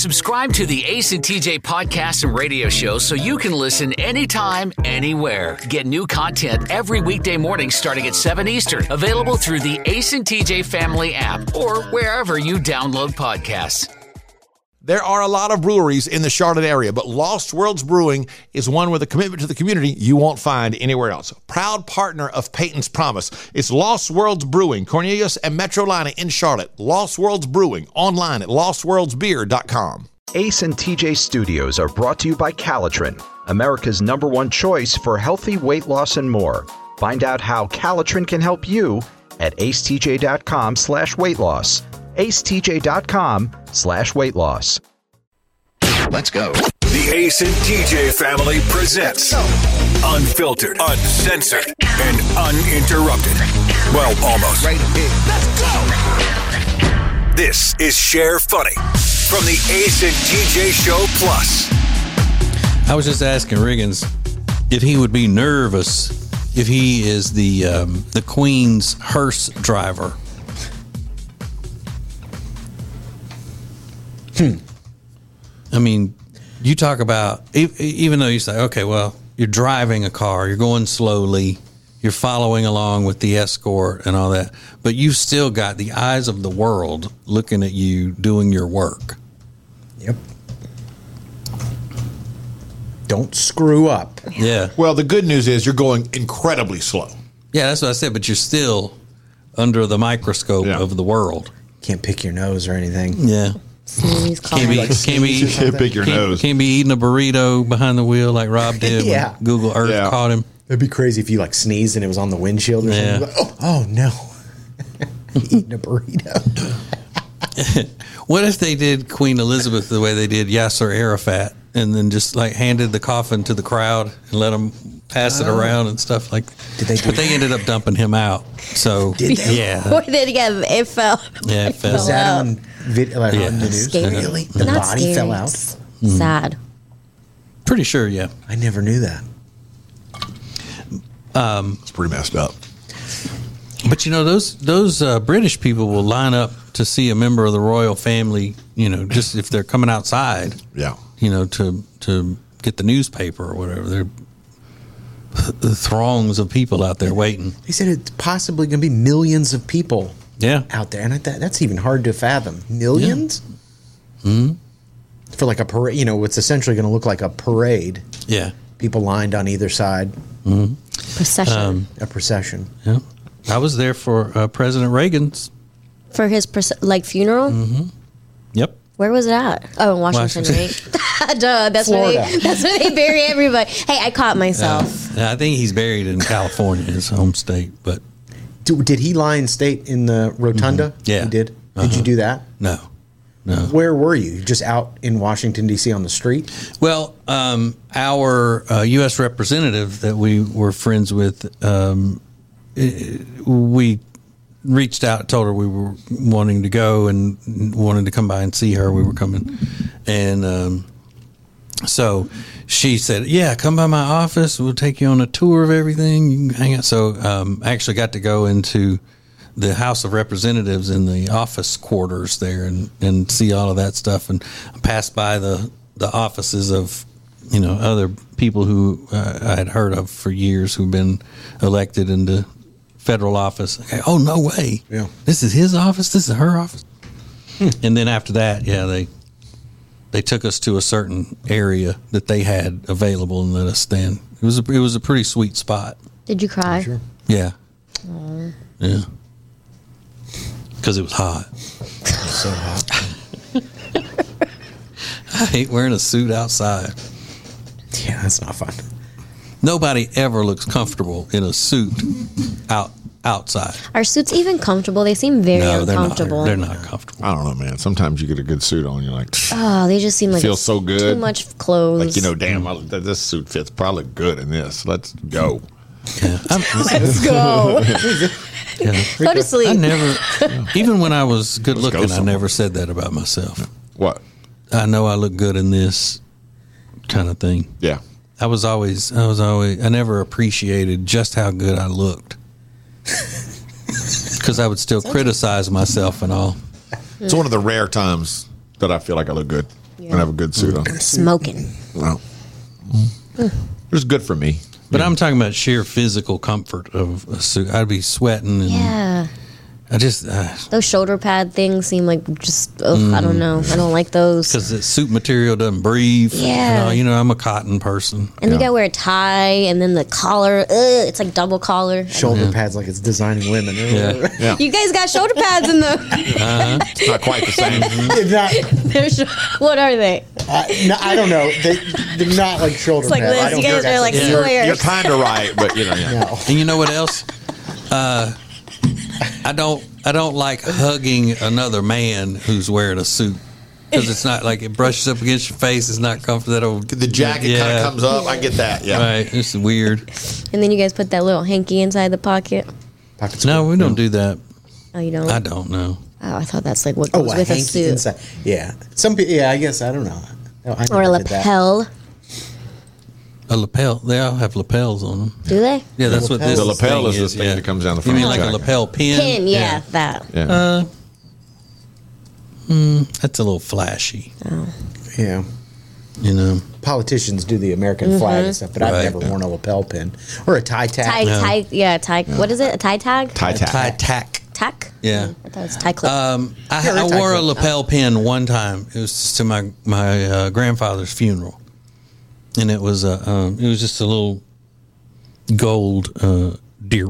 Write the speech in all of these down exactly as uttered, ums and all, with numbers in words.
Subscribe to the Ace and T J podcast and radio show so you can listen anytime, anywhere. Get new content every weekday morning starting at seven Eastern. Available through the Ace and T J family app or wherever you download podcasts. There are a lot of breweries in the Charlotte area, but Lost Worlds Brewing is one with a commitment to the community you won't find anywhere else. Proud partner of Peyton's Promise. It's Lost Worlds Brewing, Cornelius and Metrolina in Charlotte. Lost Worlds Brewing, online at lost worlds beer dot com. Ace and T J Studios are brought to you by Calitrin, America's number one choice for healthy weight loss and more. Find out how Calitrin can help you at acetj.com slash weight loss. acetj.com slash weight loss. Let's go. The Ace and T J family presents unfiltered, uncensored, and uninterrupted. Well, almost. Right here. Let's go. This is Share Funny from the Ace and T J Show Plus. I was just asking Riggins if he would be nervous if he is the um, the Queen's hearse driver. Hmm. I mean, you talk about, even though you say, okay, well, you're driving a car, you're going slowly, you're following along with the escort and all that, but you've still got the eyes of the world looking at you doing your work. Yep. Don't screw up. Yeah. Well, the good news is you're going incredibly slow. Yeah, that's what I said, but you're still under the microscope Yeah. of the world. Can't pick your nose or anything. Yeah. Sneeze, Can't be, like can't be, Can't pick your can't, nose. can't be eating a burrito behind the wheel like Rob did Yeah. when Google Earth Yeah. caught him. It'd be crazy if you like sneezed and it was on the windshield or Yeah. something. Like, oh, oh no. Eating a burrito. What if they did Queen Elizabeth the way they did Yasser Arafat and then just like handed the coffin to the crowd and let them pass it Oh. around and stuff like Did they do But they ended up dumping him out. So, Did they? yeah. Or did it get, it fell. Yeah, it fell. Was that on, vid- like, Yeah. on the news? Scary. Really? The Not body scary. fell out? It's sad. Pretty sure, yeah. I never knew that. It's pretty messed up. But, you know, those those uh, British people will line up to see a member of the royal family, you know, just if they're coming outside, Yeah. you know, to to get the newspaper or whatever. They're the throngs of people out there waiting. They said it's possibly going to be millions of people Yeah. out there. And I th- that's even hard to fathom. Millions? Mm-hmm. For like a parade, you know, it's essentially going to look like a parade. Yeah. People lined on either side. Procession. Um, A procession. Yeah. I was there for uh, President Reagan's. For his, proce- like, funeral? Mm-hmm. Yep. Where was it at? Oh, in Washington, Washington. right? Duh, that's where, Florida. they, that's where they bury everybody. Hey, I caught myself. Uh, I think he's buried in California, his home state, but Do, did he lie in state in the rotunda? Mm-hmm. Yeah. He did? Did Uh-huh. you do that? no. No. Where were you? Just out in Washington, D C on the street? Well, um, our uh, U S representative that we were friends with, um, i- we reached out, told her we were wanting to go and wanted to come by and see her. We were coming. And um, so she said, yeah, come by my office. We'll take you on a tour of everything. You can hang out. So um, I actually got to go into the House of Representatives in the office quarters there and, and see all of that stuff, and passed by the, the offices of, you know, other people who uh, I had heard of for years who've been elected into federal office. Okay, oh, no way. Yeah. This is his office? This is her office? Hmm. And then after that, yeah, they they took us to a certain area that they had available and let us stand. It was a, it was a pretty sweet spot. Did you cry? Sure. Yeah. Aww. Yeah. Because it was hot. So hot. I hate wearing a suit outside. Yeah, that's not fun. Nobody ever looks comfortable in a suit out outside. Are suits even comfortable? They seem very No, they're not. uncomfortable. They're not comfortable. I don't know, man. Sometimes you get a good suit on, you're like, Oh, they just seem like feels it's so good. Too much clothes. like, you know, damn, I, th- this suit fits probably good in this. Let's go. Yeah. I'm, Let's go. yeah. Go to sleep. I never, even when I was good Let's go looking, I somewhere. never said that about myself. What? I know I look good in this kind of thing. Yeah. I was always, I was always, I never appreciated just how good I looked. Because I would still criticize myself and all. It's one of the rare times that I feel like I look good when I have a good suit on. Smoking. Well, it's good for me. But I'm talking about sheer physical comfort of a suit. I'd be sweating. And Yeah. I just uh, Those shoulder pad things seem like just, oh, I don't know. I don't like those. because the suit material doesn't breathe. Yeah. Uh, you know, I'm a cotton person. And you gotta wear a tie, and then the collar, ugh, it's like double collar. Shoulder pads like it's designing women. Yeah. Yeah. You guys got shoulder pads in the. It's not quite the same. Not- They're sh- what are they? I, no, I don't know. They, they're not like shoulder It's like pads. I this. don't You guys think are like that's You're, squares. you're kind of right, but you know, yeah. no. And you know what else? Uh, I don't. I don't like hugging another man who's wearing a suit because it's not like it brushes up against your face. It's not comfortable. The jacket kind Yeah. of comes up. I get that. Yeah. Right. It's weird. And then you guys put that little hanky inside the pocket. Pockets No, full. we don't do that. Oh, you don't? I don't know. Oh, I thought that's like what goes Oh, a with a hanky suit. inside. Yeah. Some people, yeah, I guess, I don't know. No, I Or a never did that. lapel. A lapel. They all have lapels on them. Do they? Yeah, that's what this The lapel thing is this thing yeah. that comes down the You front mean of like the a jacket. lapel pin? Pin, yeah, that. Yeah. Uh, mm, that's a little flashy, Yeah. you know. Politicians do the American flag and stuff, but I've Right. never worn a lapel pin or a tie tack. Tie, tie, yeah, tie. What is it? A tie tag? Tie tack. Tie tack. Tack? Yeah. I thought it was tie clip. Um, I, Yeah, I tie wore a clip. lapel pin one time. It was just to my my uh, grandfather's funeral, and it was a um, it was just a little gold uh, deer.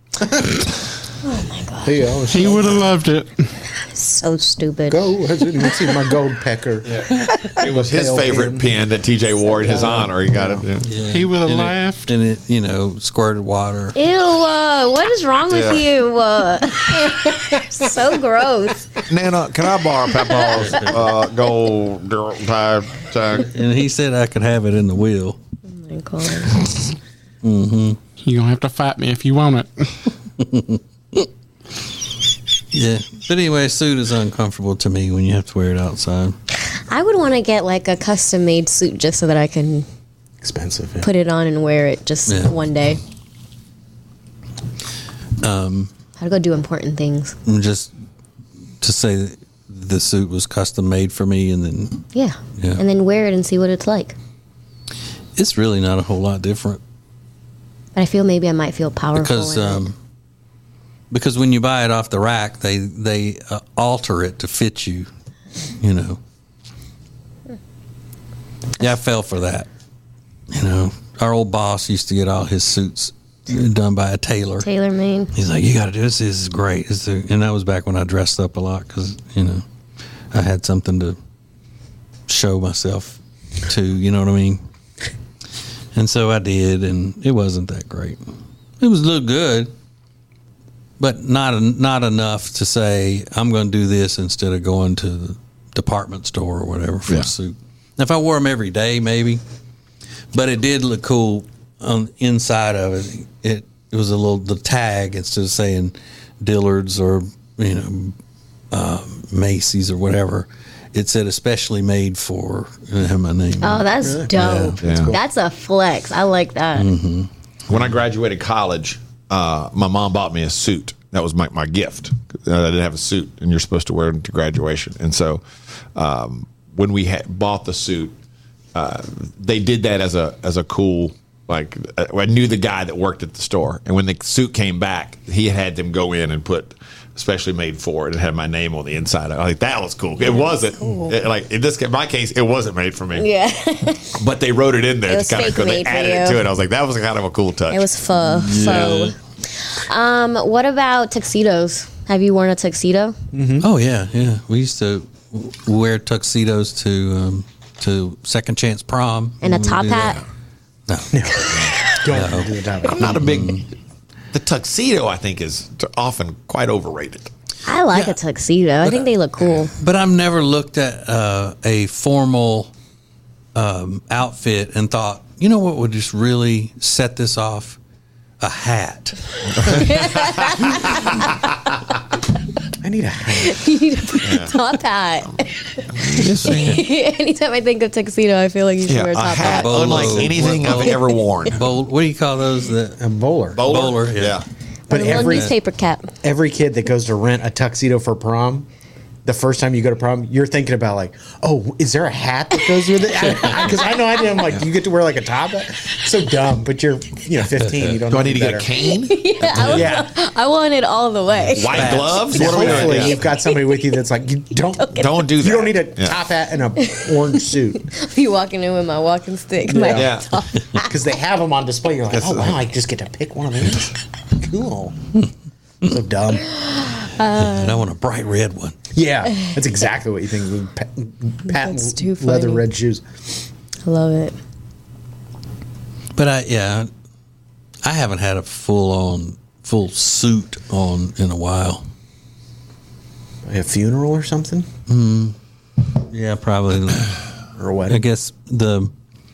He always He would have loved it. So stupid. go. I didn't even see my gold pecker. It was his Lapel favorite pin. pin that T J wore in his honor. He got it. Yeah. Yeah. He would have And it- laughed. and it you know squirted water. Ew, uh, what is wrong with Yeah. you? Uh, so gross. Nana, can I borrow Papa's uh, gold tie tag? And he said I could have it in the wheel. Oh my God. You're going to have to fight me if you want it. Yeah, but anyway, a suit is uncomfortable to me when you have to wear it outside. I would want to get like a custom made suit just so that I can Expensive. Yeah. put it on and wear it just Yeah. one day. Um, How to go do important things. just to say that the suit was custom made for me, and then Yeah. Yeah. And then wear it and see what it's like. it's really not a whole lot different. But I feel maybe I might feel powerful. because in it. um, because when you buy it off the rack, they they uh, alter it to fit you. You know. Yeah, I fell for that. You know, our old boss used to get all his suits done by a tailor. Tailor made. He's like, "You got to do this. This is great." This is and that was back when I dressed up a lot because you know I had something to show myself to. You know what I mean? And so I did, and it wasn't that great. It was look good, but not not enough to say I'm going to do this instead of going to the department store or whatever for Yeah. a suit. If I wore them every day, maybe, but it did look cool on the inside of it. It it was a little the tag instead of saying Dillard's or you know uh, Macy's or whatever. It said especially made for I have my name. Oh, that's dope. Yeah. Yeah. That's a flex. I like that. When I graduated college, uh, my mom bought me a suit. That was my, my gift. Uh, I didn't have a suit, and you're supposed to wear it to graduation. And so um, when we had bought the suit, uh, they did that as a as a cool, like, uh, I knew the guy that worked at the store. And when the suit came back, he had them go in and put specially made for it and had my name on the inside. I was like, that was cool. It wasn't. It, like, in this in my case, it wasn't made for me. Yeah. But they wrote it in there. It was to kind fake of, they made for added it you. to it. I was like, that was kind of a cool touch. It was faux. Faux. Um, what about tuxedos? Have you worn a tuxedo? Oh yeah, yeah. We used to w- wear tuxedos to um, to second chance prom And a when we top do hat? that. Don't do the top. I'm not a big. The tuxedo, I think, is t- often quite overrated. I like a tuxedo. I think they look cool. But I've never looked at uh, a formal um, outfit and thought, you know what would just really set this off? A hat. I need a hat. You need to put a top hat. Anytime I think of tuxedo, I feel like you should Yeah, wear a a top hat hat. Bolo. unlike anything What- I've ever worn. Bowl, what do you call those? That A bowler. Bowler, yeah. But a little every newspaper cap. every kid that goes to rent a tuxedo for prom, the first time you go to prom, you're thinking about like, oh, is there a hat that goes with it? Because I, I know I did. I'm like, do you get to wear like a top hat? So dumb, but you're you know fifteen. You don't. Do know I need to better. get a cane? yeah, I, Yeah. I want it all the way. White gloves? Yeah, What are we doing? hopefully Yeah. you've got somebody with you that's like, you don't Don't do that. You don't need a Yeah. top hat and a orange suit Be walking in with my walking stick. My Yeah. top. because they have them on display. You're like, That's oh the- wow, I just get to pick one of these. Cool. So dumb. and I want a bright red one. Yeah, that's exactly what you think. With pa- patent That's too leather funny. red shoes. I love it. But I, yeah, I haven't had a full on, full suit on in a while. A funeral or something, Yeah, probably. or a I wedding. guess the.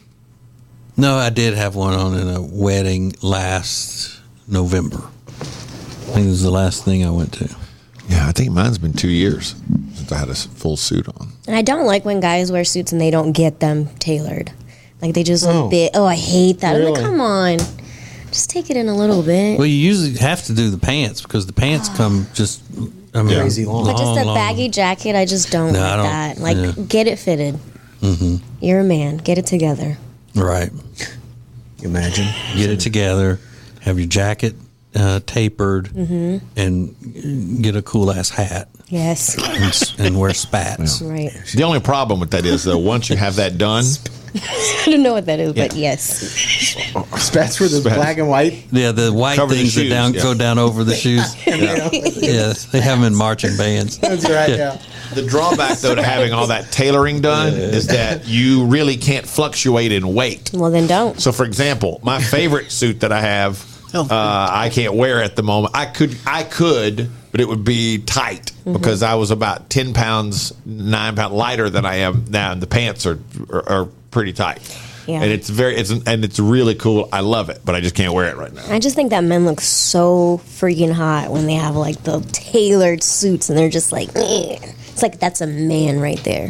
No, I did have one on in a wedding last November. I think it was the last thing I went to. Yeah, I think mine's been two years since I had a s- full suit on. And I don't like when guys wear suits and they don't get them tailored. Like they just look Oh. big. Oh, I hate that. I'm like, Really? come on. Just take it in a little bit. Well, you usually have to do the pants because the pants come just I mean, Crazy long. But just a long. baggy jacket, I just don't No, like I don't- that. Like, yeah. get it fitted. Mm-hmm. You're a man. Get it together. Right. You imagine? Get it together. Have your jacket uh, tapered, Mm-hmm. and get a cool ass hat Yes. and, s- and wear spats. Right. The only problem with that is, though, once you have that done, I don't know what that is, but yes. Spats were the Spats. black and white. Yeah, the white Cover the things that shoes, down yeah. go down over the shoes. Yeah. Yeah, they have them in marching bands. That's right. Yeah. the drawback, though, to having all that tailoring done is that you really can't fluctuate in weight. Well, then don't. So, for example, my favorite suit that I have, uh, I can't wear at the moment. I could, I could, but it would be tight because I was about ten pounds, nine pounds lighter than I am now, and the pants are are, are pretty tight. Yeah. And it's very, it's and it's really cool. I love it, but I just can't wear it right now. I just think that men look so freaking hot when they have like the tailored suits and they're just like, eh. It's like that's a man right there.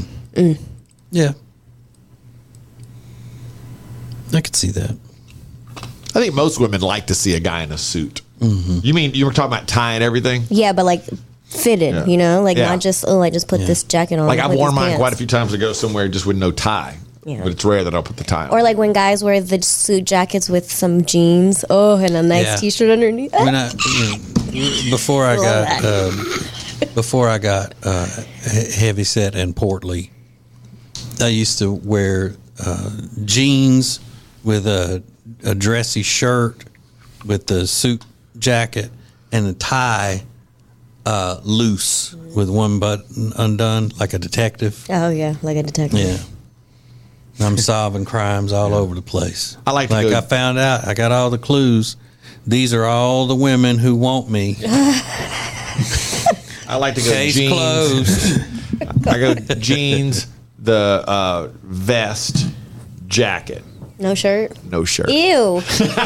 Yeah. I could see that. I think most women like to see a guy in a suit. You mean you were talking about tie and everything? Yeah, but like fitted, Yeah. you know, like Yeah. not just oh, I just put this jacket on. Like I've with worn these mine pants. quite a few times to go somewhere just with no tie. Yeah. But it's rare that I'll put the tie on. Or like when guys wear the suit jackets with some jeans, oh, and a nice Yeah. t-shirt underneath. When I, you know, before I Love got um, before I got uh, he- heavy set and portly, I used to wear uh, jeans with a, a dressy shirt with the suit jacket and the tie uh, loose with one button undone, like a detective. Oh yeah, like a detective. Yeah. I'm solving crimes all over the place. I like to like go- I found out. I got all the clues. These are all the women who want me. I like to go Case jeans. closed. I go jeans, the uh, vest, jacket, No shirt. no shirt. Ew.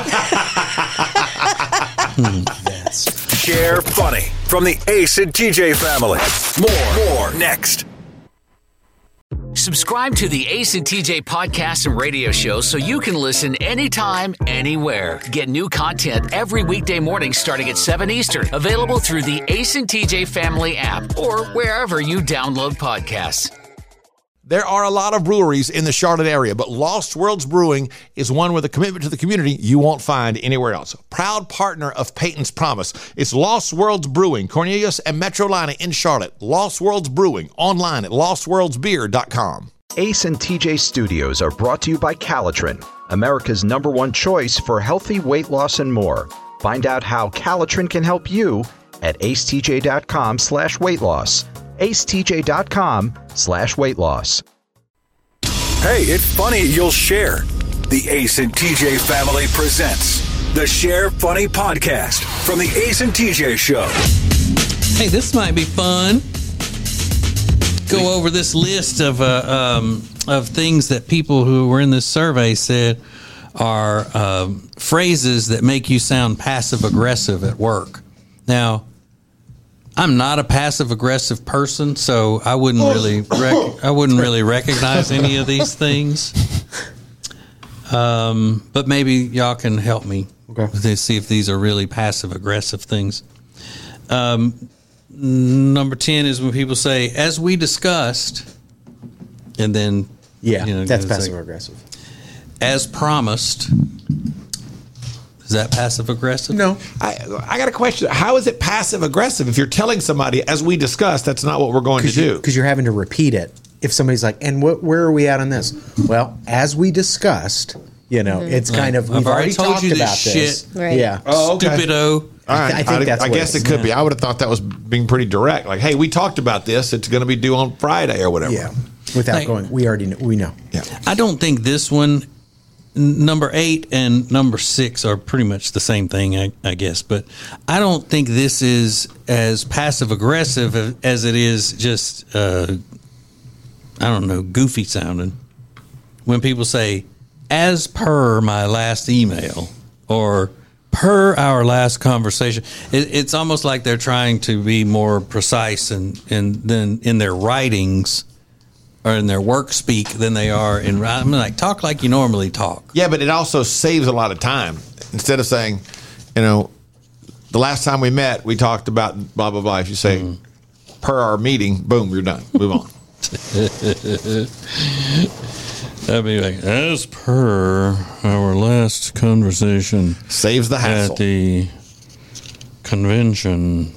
Share funny from the Ace and T J family. More, more next. Subscribe to the Ace and T J podcast and radio show so you can listen anytime, anywhere. Get new content every weekday morning starting at seven Eastern. Available through the Ace and T J family app or wherever you download podcasts. There are a lot of breweries in the Charlotte area, but Lost Worlds Brewing is one with a commitment to the community you won't find anywhere else. Proud partner of Peyton's Promise. It's Lost Worlds Brewing, Cornelius and Metrolina in Charlotte. Lost Worlds Brewing, online at lost worlds beer dot com. Ace and T J Studios are brought to you by Calitrin, America's number one choice for healthy weight loss and more. Find out how Calitrin can help you at acetj.com slash weight loss. acetj.com slash weight loss. Hey, it's funny you'll share. The Ace and T J family presents the Share Funny podcast from the Ace and T J show. Hey, this might be fun. Go over this list of uh, um, of things that people who were in this survey said are um, phrases that make you sound passive aggressive at work. Now, I'm not a passive aggressive person, so I wouldn't really rec- I wouldn't really recognize any of these things. Um, but maybe y'all can help me Okay. to see if these are really passive aggressive things. Um, Number ten is when people say, "As we discussed," and then Yeah, you know, that's it's passive like, aggressive. "As promised." Is that passive aggressive? No. I, I got a question. How is it passive aggressive if you're telling somebody, as we discussed, that's not what we're going to do? Because you're having to repeat it. If somebody's like, and what, where are we at on this? Well, as we discussed, you know, Mm-hmm. it's kind of, I've we've already already told talked you this about this. shit. Right. Yeah. Oh, okay. Stupido. All right. I think that's I what guess it it is. could be. I would have thought that was being pretty direct. Like, hey, we talked about this. It's going to be due on Friday or whatever. Yeah. Without Like- going, we already know. We know. Yeah. I don't think this one, n- number eight and number six, are pretty much the same thing, I, I guess. But I don't think this is as passive aggressive as it is just, uh, I don't know, goofy sounding. When people say, "as per my last email," or "per our last conversation," it, it's almost like they're trying to be more precise and and then in their writings or in their work speak than they are in. I mean, like, talk like you normally talk. Yeah, but it also saves a lot of time. Instead of saying, you know, the last time we met, we talked about blah, blah, blah. If you say, Mm-hmm. per our meeting, boom, you're done. Move on. That'd be like, "as per our last conversation Saves the hassle. at the convention."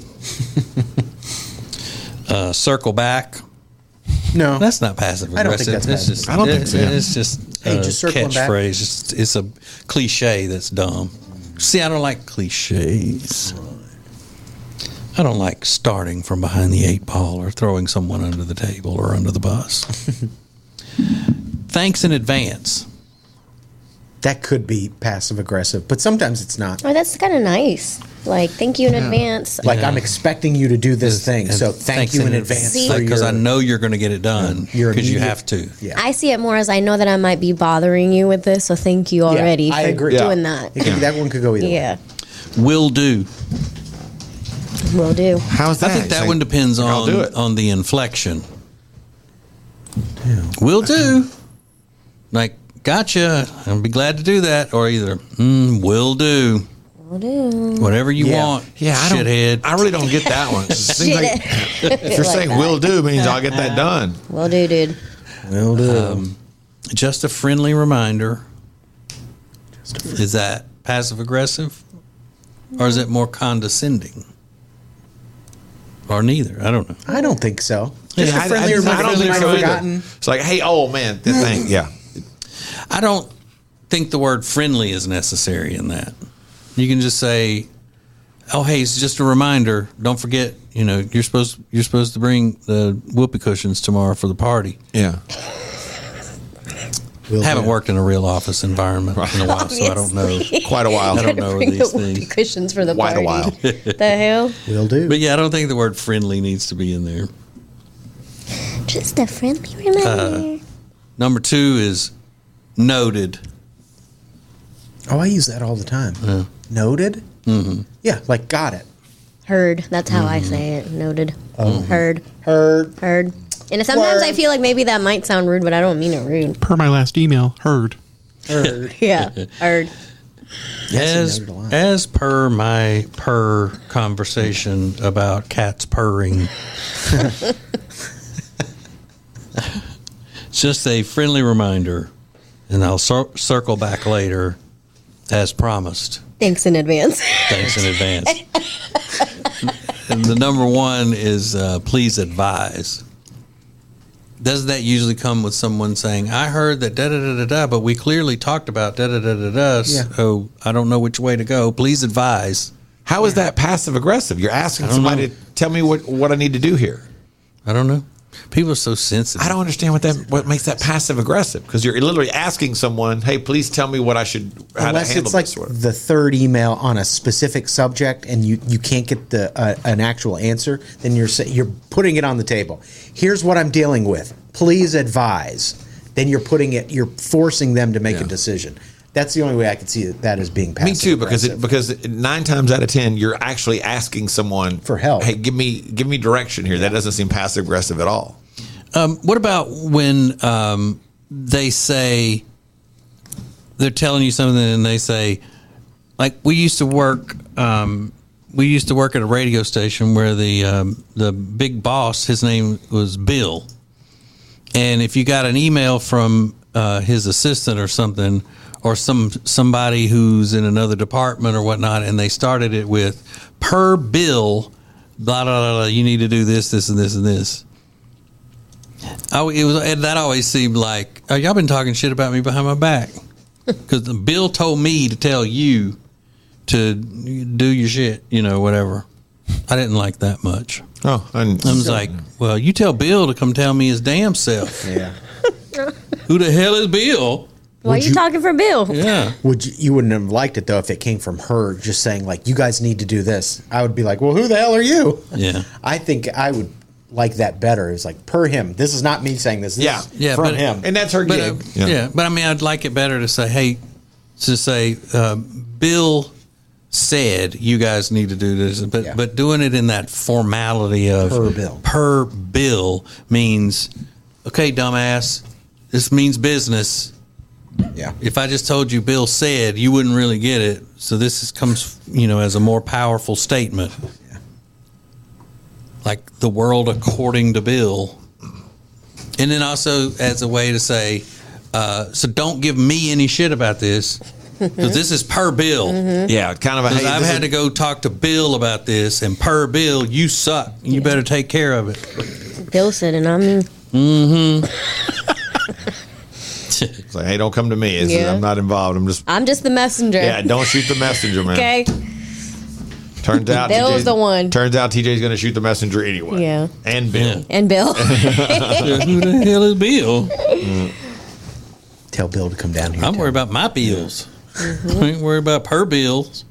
uh, circle back. No. That's not passive I don't think aggressive. that's It's passive. just, I don't think it- so, yeah. It's just Hey, a just circling back. catchphrase. It's, it's a cliche that's dumb. See, I don't like cliches. I don't like starting from behind the eight ball or throwing someone under the table or under the bus. Thanks in advance. That could be passive aggressive, but sometimes it's not. Oh, that's kind of nice. Like, thank you in advance. Like, Yeah. I'm expecting you to do this thing, And so thank thanks you in advance. See? for Because your- I know you're going to get it done Your because you immediate- have to. Yeah. I see it more as I know that I might be bothering you with this, so thank you already I for agree. doing Yeah. that. It could- That one could go either way. Yeah, Will do. will do. How's that? I think that Say, one depends I'll on do it. on the inflection. Will do. Like, gotcha. I'll be glad to do that. Or either, mm, will do. Will do. Whatever you Yeah. want. Yeah, I don't. shithead. I really don't get that one. It seems like if you're saying "will do" means I'll get that done. Will do, dude. Will do. Um, just a friendly reminder. Is that passive aggressive? Or is it more condescending? Or neither? I don't know. I don't think so. Just Yeah, a I- friendly I, I, reminder don't you think might so have either. forgotten. It's like, hey, oh man, that thing, yeah. I don't think the word friendly is necessary in that. You can just say, "Oh, hey, it's just a reminder. Don't forget, you know, you're supposed you're supposed to bring the whoopee cushions tomorrow for the party." Yeah. Will Haven't do. worked in a real office environment in a while, so I don't know. Quite a while. I don't know Bring these the whoopee things. cushions for the Quite a party. while. The hell? Will do. But yeah, I don't think the word friendly needs to be in there. Just a friendly reminder. Number two is noted. Oh, I use that all the time. Noted? Mm-hmm. Yeah, like got it. Heard. That's how I say it. Noted. Heard. Heard. Heard. And sometimes Word. I feel like maybe that might sound rude, but I don't mean it rude. Per my last email, heard. Heard. Yeah. Heard. As noted a lot. as per my purr conversation about cats purring. It's just a friendly reminder, and I'll cir- circle back later, as promised. Thanks in advance. Thanks in advance. And the number one is uh, please advise. Doesn't that usually come with someone saying, "I heard that da da da da da, but we clearly talked about da da da da da, Yeah. so I don't know which way to go. Please advise." How is that passive aggressive? You're asking don't somebody know. to tell me what, what I need to do here. I don't know. People are so sensitive. I don't understand what that what makes that passive aggressive, because you're literally asking someone, "Hey, please tell me what I should how Unless to handle it's like this." Sort of. the third email on a specific subject and you, you can't get the uh, an actual answer, then you're sa- you're putting it on the table. Here's what I'm dealing with. Please advise. Then you're putting it. You're forcing them to make Yeah. a decision. That's the only way I could see that as being passive. Me too, because it, aggressive. because nine times out of ten, you're actually asking someone For help. Hey, give me give me direction here. That doesn't seem passive aggressive at all. Um, what about when um, they say they're telling you something and they say, like, we used to work um, we used to work at a radio station where the um, the big boss, his name was Bill, and if you got an email from uh, his assistant or something, or some somebody who's in another department or whatnot, and they started it with per Bill, blah blah blah, blah you need to do this, this, and this, and this. I, it was and that always seemed like, oh, y'all been talking shit about me behind my back because Bill told me to tell you to do your shit, you know, whatever. I didn't like that much. Oh, I, I was like, well, you tell Bill to come tell me his damn self. Yeah. Who the hell is Bill? Why are you, you talking for Bill? Yeah. Would you, you wouldn't have liked it though if it came from her just saying like, you guys need to do this. I would be like, well, who the hell are you? Yeah. I think I would like that better. It's like per him. This is not me saying this. This Yeah. is Yeah, from but- him. and that's her But, gig. uh, yeah. but I mean, I'd like it better to say, hey, to say, uh, Bill said you guys need to do this, but Yeah. but doing it in that formality of Per Bill. per Bill means, okay, dumbass, this means business. Yeah. If I just told you Bill said, you wouldn't really get it. So this is, comes, you know, as a more powerful statement. Yeah. Like the world according to Bill. And then also as a way to say, uh, so don't give me any shit about this. Because this is per Bill. Mm-hmm. Yeah, kind of a. Because Hey, I've this had is- to go talk to Bill about this, and per Bill, you suck. You better take care of it. Bill said it, I mean. Mm-hmm. It's like, hey, don't come to me. It's, Yeah. I'm not involved. I'm just. I'm just the messenger. Yeah, don't shoot the messenger, man. Okay. Turns out Bill's T J's the one. Turns out T J's going to shoot the messenger anyway. Yeah. And Bill. And Bill. Who the hell is Bill? Tell Bill to come down here. I'm tell worried him. about my bills. I ain't worried about per bills.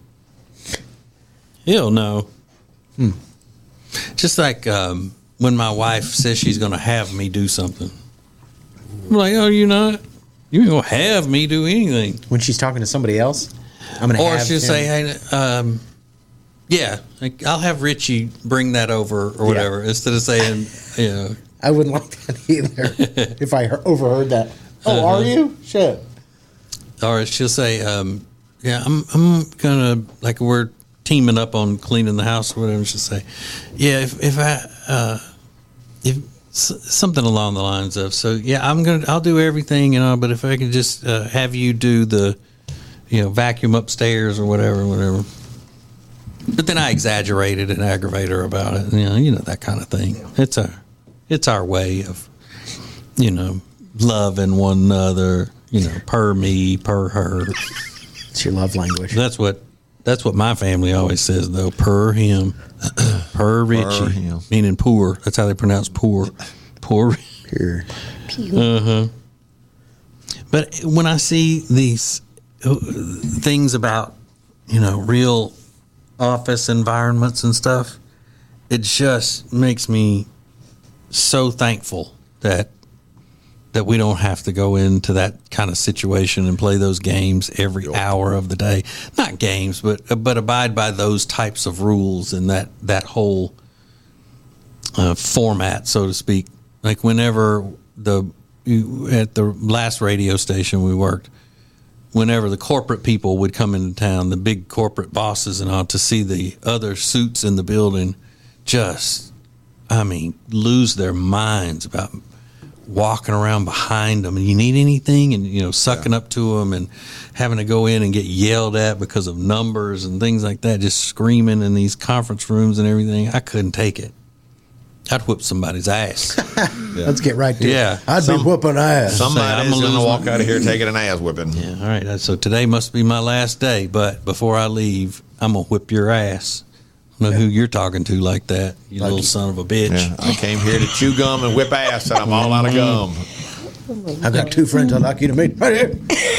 Hell no. Hmm. Just like um, when my wife says she's going to have me do something. I'm like, oh, you not? You ain't going to have me do anything. When she's talking to somebody else, I'm going to Or have she'll him. say, hey, um, yeah, like, I'll have Richie bring that over or whatever, instead of saying, you know. I wouldn't like that either if I he- overheard that. Oh, Uh-huh. are you? Shit. Or she'll say, um, yeah, I'm I'm gonna, like, we're teaming up on cleaning the house or whatever. She'll say, yeah, if if I uh, if s- something along the lines of, so yeah, I'm gonna I'll do everything, you know, but if I can just uh, have you do the, you know, vacuum upstairs or whatever, whatever. But then I exaggerated and aggravate her about it, you know, you know that kind of thing. It's a it's our way of, you know, loving one another. You know, per me, per her. It's your love language. That's what that's what my family always says, though. Per him, per Richie, him. meaning poor. That's how they pronounce poor. Poor. Pure. Uh huh. But when I see these uh, things about, you know, real office environments and stuff, it just makes me so thankful that that we don't have to go into that kind of situation and play those games every hour of the day. Not games, but but abide by those types of rules and that that whole uh, format, so to speak. Like whenever the at the last radio station we worked, whenever the corporate people would come into town, the big corporate bosses and all, to see the other suits in the building, just, I mean, lose their minds about walking around behind them, and you need anything, and you know, sucking yeah. up to them, and having to go in and get yelled at because of numbers and things like that, just screaming in these conference rooms and everything. I couldn't take it. I'd whip somebody's ass. Yeah. Let's get right to yeah. it. I'd Some, be whooping ass. Somebody's going to walk out of here taking an ass whipping. Yeah, all right. So today must be my last day, but before I leave, I'm going to whip your ass. I know yeah. who you're talking to like that, you like little son of a bitch. Yeah, I came here to chew gum and whip ass, and I'm all out of gum. I've got two friends I'd like you to meet. Right here.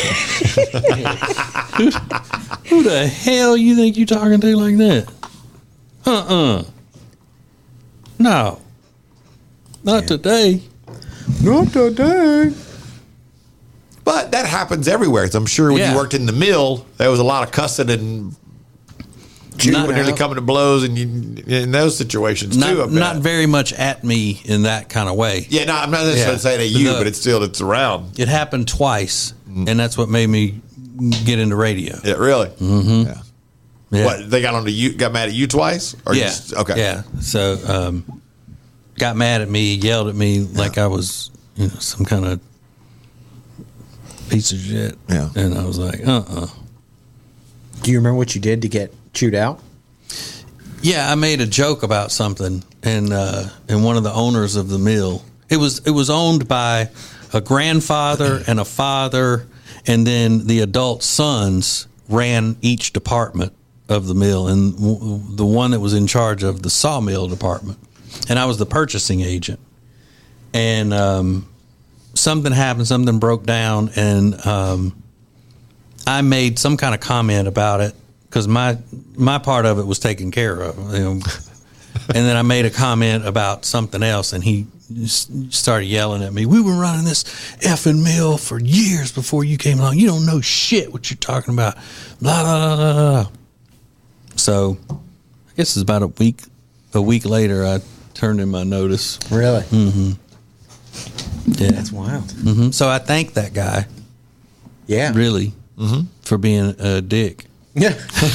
who, who the hell you think you talking to like that? Uh-uh. No. Not yeah. today. Not today. But that happens everywhere. I'm sure when yeah. you worked in the mill, there was a lot of cussing and chewing, nearly coming to blows, and you, in those situations not, too. I bet. Not very much at me in that kind of way. Yeah, no, I'm not necessarily yeah. saying at you, the, but it's still it's around. It happened twice, mm-hmm. and that's what made me get into radio. Yeah, really. Mm-hmm. Yeah. Yeah. What, they got on to you, got mad at you twice? Or yeah. Just, okay. Yeah. So, um, got mad at me, yelled at me like I was, you know, some kind of piece of shit. Yeah. And I was like, uh-uh. Do you remember what you did to get chewed out? Yeah, I made a joke about something, and uh, and one of the owners of the mill, it was it was owned by a grandfather and a father, and then the adult sons ran each department of the mill, and w- the one that was in charge of the sawmill department, and I was the purchasing agent. And um, something happened, something broke down, and um, I made some kind of comment about it. Because my my part of it was taken care of, you know. And then I made a comment about something else, and he started yelling at me. We were running this effing mill for years before you came along. You don't know shit what you're talking about. Blah blah blah blah. blah. So, I guess it's about a week. A week later, I turned in my notice. Really? Mm-hmm. Yeah, that's wild. Mm-hmm. So I thank that guy. Yeah, really, mm-hmm. for being a dick. Yeah.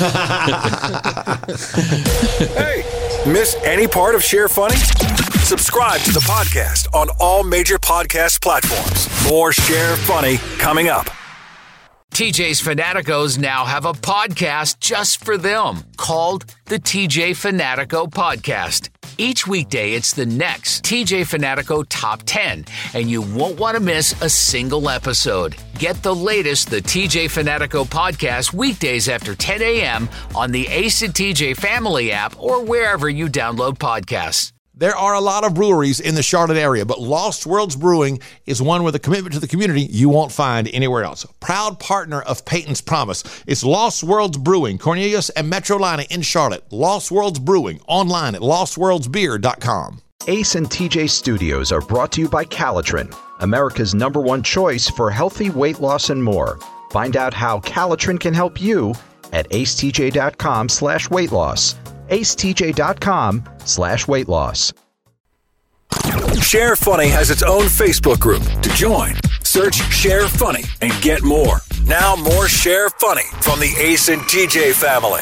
Hey, miss any part of Share Funny? Subscribe to the podcast on all major podcast platforms. More Share Funny coming up. T J's Fanaticos now have a podcast just for them called the T J Fanatico Podcast. Each weekday, it's the next T J Fanatico Top ten, and you won't want to miss a single episode. Get the latest, the T J Fanatico Podcast, weekdays after ten a.m. on the Ace and T J Family app or wherever you download podcasts. There are a lot of breweries in the Charlotte area, but Lost Worlds Brewing is one with a commitment to the community you won't find anywhere else. Proud partner of Peyton's Promise. It's Lost Worlds Brewing, Cornelius and Metrolina in Charlotte. Lost Worlds Brewing, online at lost worlds beer dot com. Ace and T J Studios are brought to you by Calitrin, America's number one choice for healthy weight loss and more. Find out how Calitrin can help you at acetj.com slash weight loss. acetj.com slash weight loss. Share Funny has its own Facebook group. To join, search Share Funny and get more. Now more Share Funny from the Ace and T J family.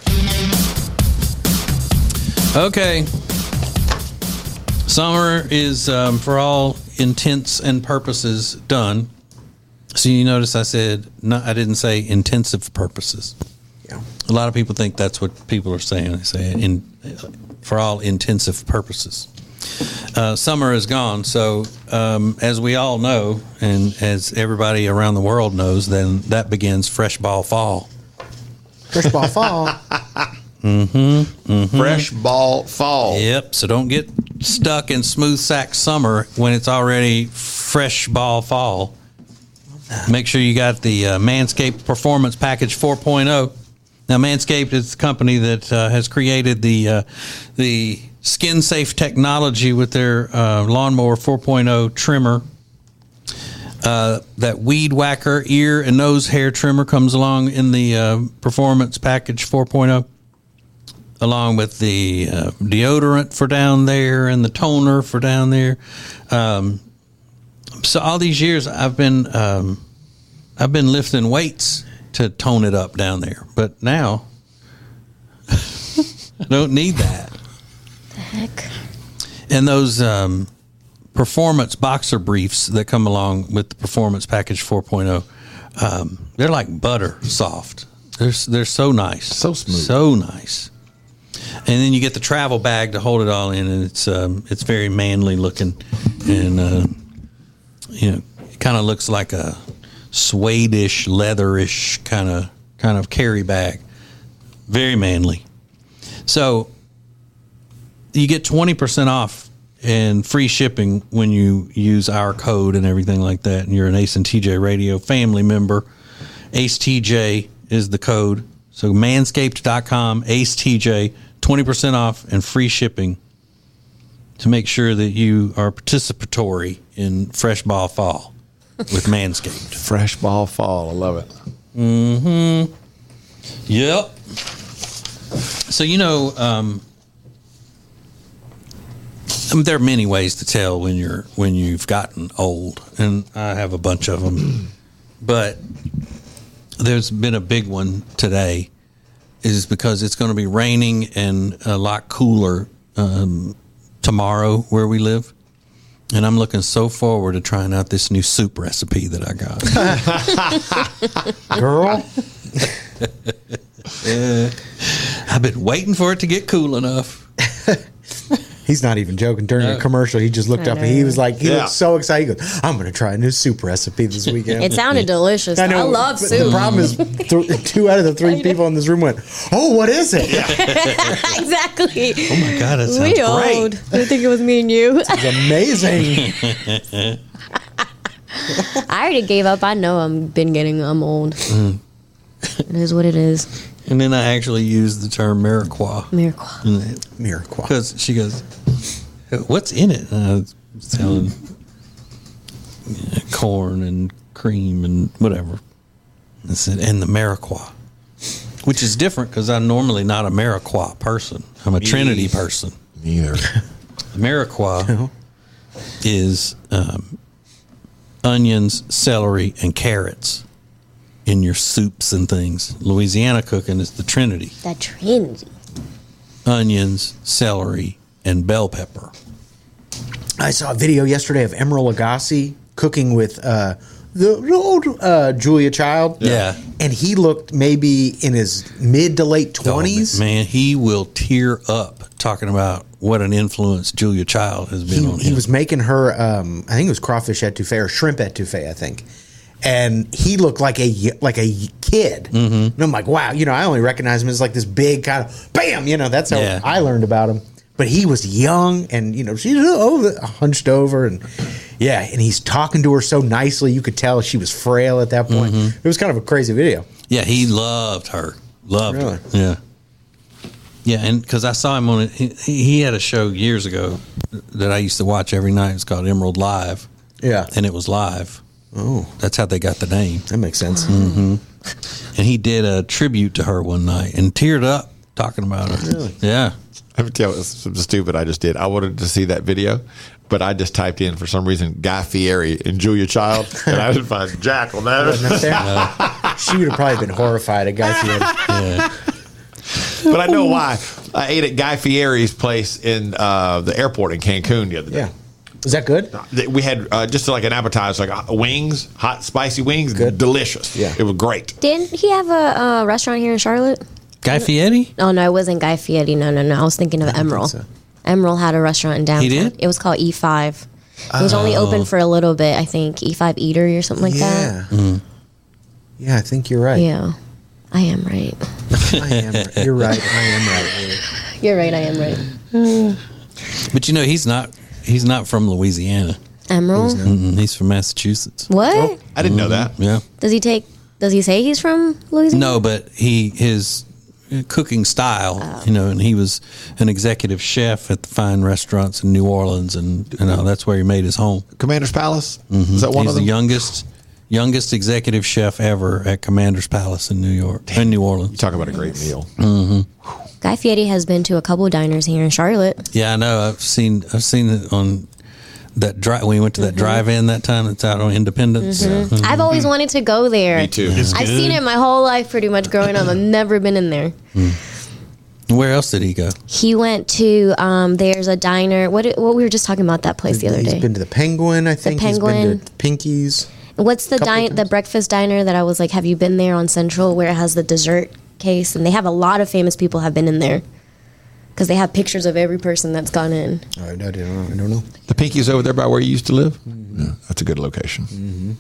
Okay. Summer is, um, for all intents and purposes, done. So you notice I said, no, I didn't say intensive purposes. Yeah. A lot of people think that's what people are saying. They say in, for all intensive purposes. Uh, summer is gone. So um, as we all know, and as everybody around the world knows, then that begins fresh ball fall. Fresh ball fall. Mm-hmm, mm-hmm. Fresh ball fall. Yep. So don't get stuck in smooth sack summer when it's already fresh ball fall. Make sure you got the uh, Manscaped Performance Package four point oh. Now, Manscaped is the company that uh, has created the uh, the skin safe technology with their uh, Lawnmower four point oh trimmer. Uh, that Weed Whacker ear and nose hair trimmer comes along in the uh, Performance Package four point oh, along with the uh, deodorant for down there and the toner for down there. Um, so all these years, I've been um, I've been lifting weights to tone it up down there, but now I don't need that. The heck? And those um, performance boxer briefs that come along with the Performance Package four point oh, um, they're like butter soft. They're they're so nice, So smooth, so nice. And then you get the travel bag to hold it all in, and it's um, it's very manly looking, and uh, you know, it kind of looks like a suede-ish, leatherish kind of kind of carry bag. Very manly. So you get twenty percent off and free shipping when you use our code and everything like that. And you're an Ace and T J Radio family member. Ace T J is the code. So manscaped dot com, Ace T J, twenty percent off and free shipping to make sure that you are participatory in Fresh Ball Fall with Manscaped. Fresh ball fall. I love it. Mm-hmm. Yep. So, you know, um, I mean, there are many ways to tell when you're when you've gotten old, and I have a bunch of them. But there's been a big one today, is because it's going to be raining and a lot cooler um, tomorrow where we live. And I'm looking so forward to trying out this new soup recipe that I got. Girl. uh, I've been waiting for it to get cool enough. He's not even joking. During No. a commercial, he just looked I up and he know. was like, he Yeah. looked so excited. He goes, I'm going to try a new soup recipe this weekend. It sounded delicious. I, know, love but soup. The problem is, th- two out of the three people in this room went, oh, what is it? Exactly. Oh my God, that sounds We great. old. I think it was me and you. It's amazing. I already gave up. I know I'm been getting. I'm old. Mm. It is what it is. And then I actually used the term Mirepoix. Mirepoix. Miracle. Because she goes, what's in it? And I was telling yeah, corn and cream and whatever. I said, and the Mirepoix, which is different because I'm normally not a Mirepoix person. I'm a Trinity person. Neither. Mirepoix is um, onions, celery, and carrots in your soups and things. Louisiana cooking is the Trinity. That Trinity. Onions, celery, and bell pepper. I saw a video yesterday of Emeril Lagasse cooking with uh, the, the old uh, Julia Child. Yeah. And he looked maybe in his mid to late twenties. Oh, man, he will tear up talking about what an influence Julia Child has been He, on he him. was making her, um, I think it was crawfish etouffee or shrimp etouffee, I think. And he looked like a like a kid. Mm-hmm. And I'm like, wow, you know, I only recognize him as like this big kind of bam, you know, that's how Yeah. I learned about him. But he was young and, you know, she's oh, hunched over and yeah, and he's talking to her so nicely. You could tell she was frail at that point. Mm-hmm. It was kind of a crazy video. Yeah, he loved her. Loved Really? her. Yeah. Yeah, and because I saw him on it, he, he had a show years ago that I used to watch every night. It's called Emerald Live. Yeah. And it was live. Oh, That's how they got the name. that makes sense. And he did a tribute to her one night and teared up talking about her. Really? Yeah. I have to tell you something stupid I just did. I wanted to see that video, but I just typed in for some reason Guy Fieri and Julia Child, and I didn't find Jack on that. Wasn't up there? She would have probably been horrified at Guy Fieri. But I know why. I ate at Guy Fieri's place in uh, the airport in Cancun the other day. Yeah. Was that good? We had uh, just like an appetizer, like uh, wings, hot, spicy wings. Good. Delicious. Yeah. It was great. Didn't he have a uh, restaurant here in Charlotte? Guy Fieri? Oh, no, it wasn't Guy Fieri. No, no, no. I was thinking of Emerald. think so. Emerald had a restaurant in downtown. He did? It was called E five. It was only open for a little bit, I think. E five Eatery or something like yeah. that. Yeah, I think you're right. Yeah. I am right. I am right. You're right. I am right. You're right. I am right. But you know, he's not he's not from Louisiana. Emerald? Mm-mm, he's from Massachusetts. What? I didn't know that. Yeah. Does he take, does he say he's from Louisiana? No, but he his cooking style, you know, and he was an executive chef at the fine restaurants in New Orleans, and you know that's where he made his home. Commander's Palace? Is that one He's of the them? youngest youngest executive chef ever at Commander's Palace in New York, in New You Orleans. talk about a great meal. Guy Fieri has been to a couple of diners here in Charlotte. Yeah, I know. I've seen I've seen it on that drive. We went to that drive-in that time. It's out on Independence. Mhm. I've always wanted to go there. Me too. I've seen it my whole life pretty much growing up. I've never been in there. Where else did he go? He went to, um, there's a diner. What what we were just talking about that place the other He's day. been to the Penguin, I think. He's Penguin. been to Pinky's. What's the couple di- times. the breakfast diner that I was like, have you been there on Central where it has the dessert case? And they have a lot of famous people have been in there because they have pictures of every person that's gone in. Oh, I don't know. I don't know. The Pinky's over there by where you used to live? Yeah, that's a good location.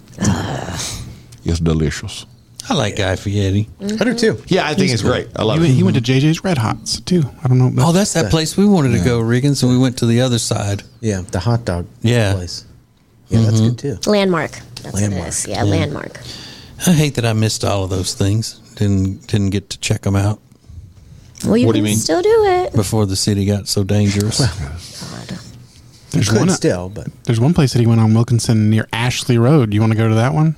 It's delicious. I like Guy Fieri. I do too. Yeah, I think it's great. I love He it. went, he went to J J's Red Hots too. I don't know. Oh, that's that place we wanted to go, Regan. So we went to the other side. Yeah, the hot dog Yeah. place. Yeah, that's good too. Landmark. That's Landmark. What it is. Yeah, Landmark. I hate that I missed all of those things. Didn't didn't get to check them out Well, you What do can you mean? still do it. before the city got so dangerous. God. There's Could one. still, but There's one place that he went on Wilkinson near Ashley Road. You want to go to that one?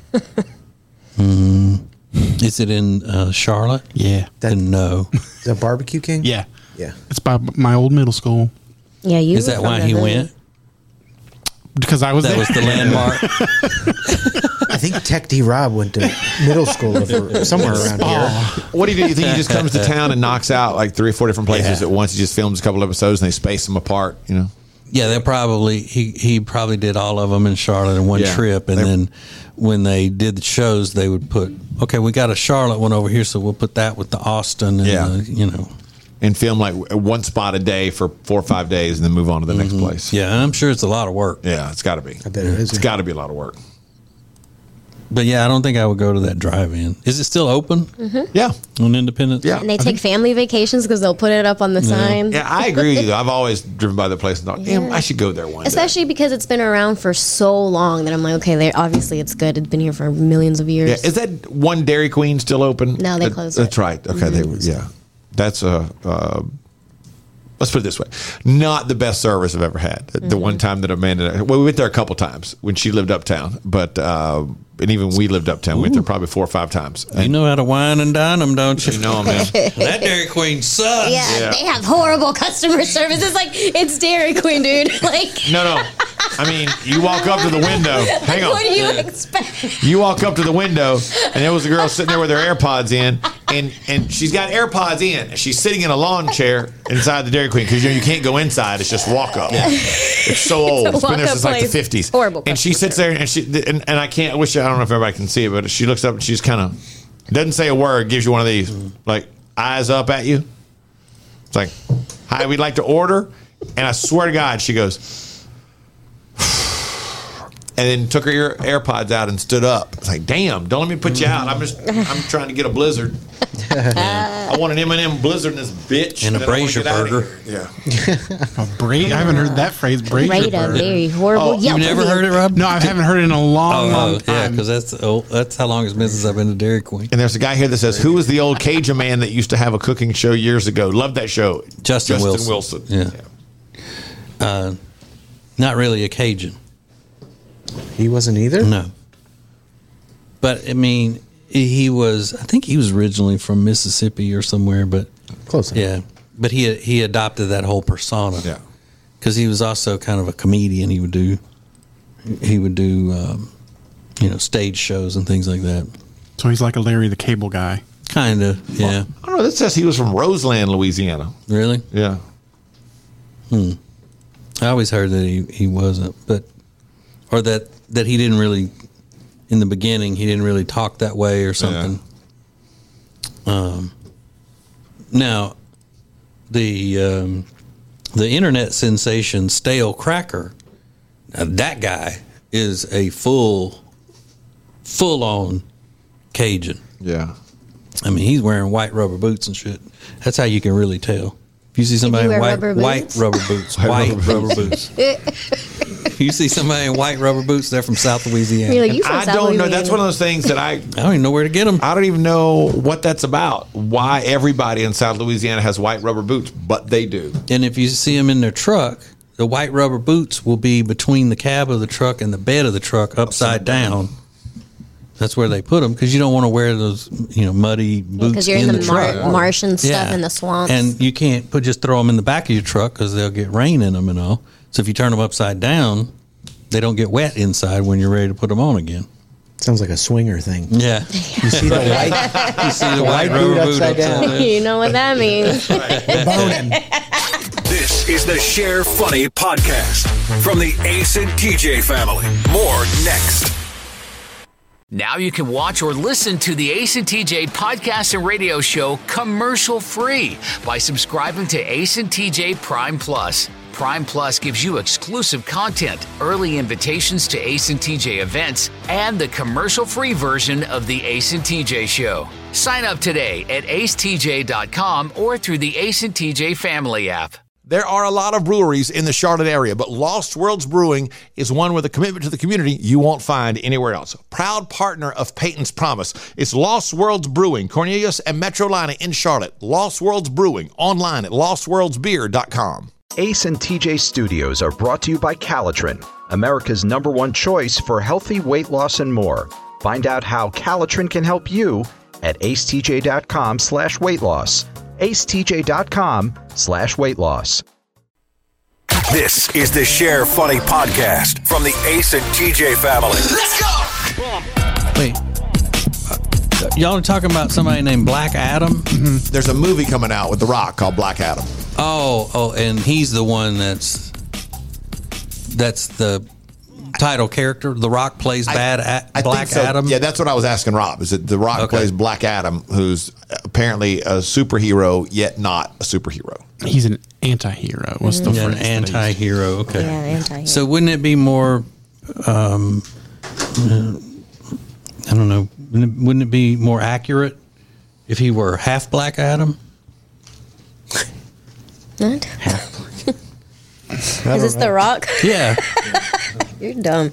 Is it in uh, Charlotte? Yeah. that, Then no. the Barbecue King. Yeah. Yeah. It's by my old middle school Yeah, you. Is were that from why the he hood. went? because I was That there. was the landmark. I think Tech D Rob went to middle school or somewhere around here. What do you do? You think he just comes to town and knocks out like three or four different places Yeah. at once? He just films a couple episodes and they space them apart, you know? Yeah, they probably he he probably did all of them in Charlotte in one Yeah. trip, and They- then when they did the shows, they would put okay, we got a Charlotte one over here, so we'll put that with the Austin, and Yeah. the, you know, And film like one spot a day for four or five days and then move on to the next place. yeah, and I'm sure it's a lot of work. Yeah, it's got to be. I bet it is. It's got to be a lot of work. But yeah, I don't think I would go to that drive-in. Is it still open Yeah. on Independence? Yeah. And they take family vacations because they'll put it up on the sign. Yeah, I agree with you. I've always driven by the place and thought, damn, I should go there one day. Especially because it's been around for so long that I'm like, okay, they obviously it's good. It's been here for millions of years. Yeah, is that one Dairy Queen still open? No, they That- closed That's it. right. Okay, they were, yeah. That's a. Uh, let's put it this way: not the best service I've ever had. The- The one time that Amanda, well, we went there a couple times when she lived uptown, but uh, and even we lived uptown. We went there probably four or five times. You know how to wine and dine them, don't you? You know, man. That Dairy Queen sucks. Yeah, Yeah. they have horrible customer service. It's like it's Dairy Queen, dude. Like, No, no. I mean, you walk up to the window. Hang on. what do you expect? You walk up to the window, and there was a girl sitting there with her AirPods in, and and she's got AirPods in. She's sitting in a lawn chair inside the Dairy Queen because you know you can't go inside. It's just walk up. It's so old. It's been there walk-up since like the place. fifties. Horrible And she customer sits there, and she and, and I can't. I wish I don't know if everybody can see it, but she looks up and she's kind of doesn't say a word. Gives you one of these like eyes up at you. It's like, hi, we'd like to order, and I swear to God, she goes. And then took her ear, AirPods out and stood up. It's like, damn, don't let me put you out. I'm just, I'm trying to get a Blizzard. I want an M and M Blizzard in this bitch. And a then I wanna Brazier get outta burger. here. Yeah. A bra- I haven't heard that phrase. Brazier Right, a burger. very horrible. Oh, Yelp You never review. heard it, Rob? No, I haven't heard it in a long, Oh, long oh yeah, time. because that's oh, that's how long it's been since I've been to Dairy Queen. And there's a guy here that says, who was the old Cajun man that used to have a cooking show years ago? Loved that show. Justin Wilson. Wilson. Yeah. Uh, not really a Cajun. He wasn't either? No. But I mean, he was. I think he was originally from Mississippi or somewhere. But Close enough. yeah, but he he adopted that whole persona. Yeah. Because he was also kind of a comedian. He would do he would do um, you know stage shows and things like that. So he's like a Larry the Cable Guy. Kind of. Yeah. I don't know. This says he was from Roseland, Louisiana. Really? Yeah. I always heard that he, he wasn't, but or that that he didn't really in the beginning he didn't really talk that way or something. Um, now the um, the internet sensation Stale Cracker, now that guy is a full full on Cajun. Yeah. I mean, he's wearing white rubber boots and shit. That's how you can really tell. If you see somebody in wear white rubber white boots? rubber boots, White white rubber rubber boots. If you see somebody in white rubber boots, they're from South Louisiana. You're like, you from I South don't know. Louisiana. That's one of those things that I I don't even know where to get them. I don't even know what that's about. Why everybody in South Louisiana has white rubber boots, but they do. And if you see them in their truck, the white rubber boots will be between the cab of the truck and the bed of the truck, upside down. That's where they put them because you don't want to wear those, you know, muddy boots because you're in, in, the, the, mar- truck. marsh and stuff in the swamps. And you can't put just throw them in the back of your truck because they'll get rain in them and all. So if you turn them upside down, they don't get wet inside when you're ready to put them on again. Sounds like a swinger thing. Yeah. You see the white, You see the white white rubber boot boot upside upside down. down. you know what that means. boning. This is the Share Funny podcast from the Ace and T J family. More next. Now you can watch or listen to the Ace and T J podcast and radio show commercial free by subscribing to Ace and T J Prime Plus. Prime Plus gives you exclusive content, early invitations to Ace and T J events, and the commercial-free version of the Ace and T J show. Sign up today at ace t j dot com or through the Ace and T J family app. There are a lot of breweries in the Charlotte area, but Lost Worlds Brewing is one with a commitment to the community you won't find anywhere else. Proud partner of Peyton's Promise. It's Lost Worlds Brewing, Cornelius and Metrolina in Charlotte. Lost Worlds Brewing, online at lost worlds beer dot com. Ace and T J Studios are brought to you by Calitrin, America's number one choice for healthy weight loss and more. Find out how Calitrin can help you at ace t j dot com slash weight loss. ace t j dot com slash weight loss. This is the Share Funny podcast from the Ace and T J family. Let's go! y'all are talking about somebody named Black Adam. Mm-hmm. There's a movie coming out with The Rock called Black Adam. Oh, oh, and he's the one that's that's the title character. The Rock plays bad a- I Black think so. Adam. Yeah, that's what I was asking Rob. Is it The Rock Okay. plays Black Adam, who's apparently a superhero yet not a superhero? He's an anti-hero. What's the Yeah, an phrase that I use? anti-hero. Okay. Yeah, anti-hero. So wouldn't it be more? Um, uh, I don't know. Wouldn't it, wouldn't it be more accurate if he were half Black Adam? What? Is this The Rock? Yeah. You're dumb.